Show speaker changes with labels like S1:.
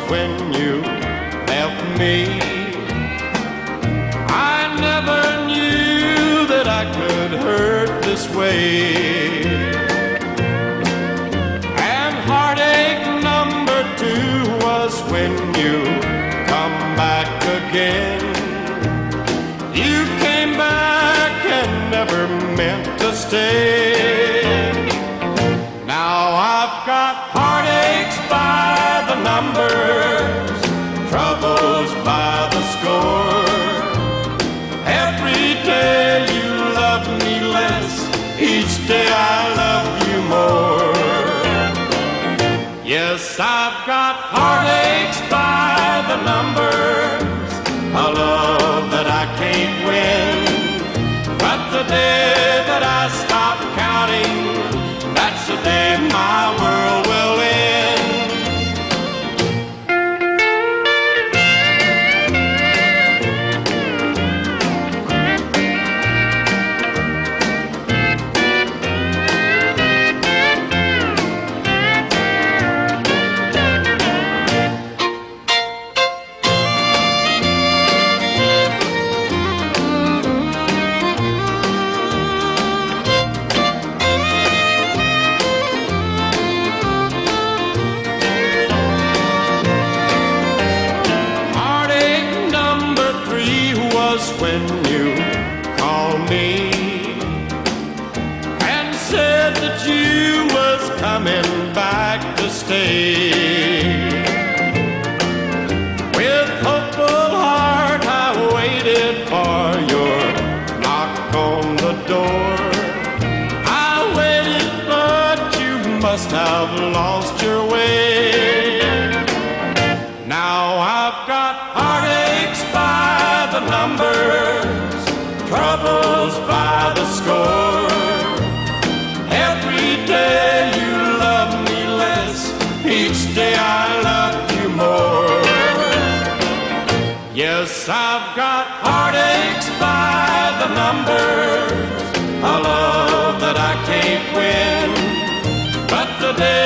S1: when you left me. I never knew that I could hurt this way. And heartache number two was when you come back again. You came back and never meant to stay. Now I've got heartaches by the numbers, troubles by the score. Every day you love me less, each day I love you more. Yes, I've got heartaches by the numbers, a love that I can't win. But the day that I stop counting, that's the day my world will end. When you called me and said that you was coming back to stay. With hopeful heart I waited for your knock on the door. I waited, but you must have lost your way. Now I've got heartaches by the numbers, troubles by the score. Every day you love me less, each day I love you more. Yes, I've got heartaches by the numbers, a love that I can't win. But the day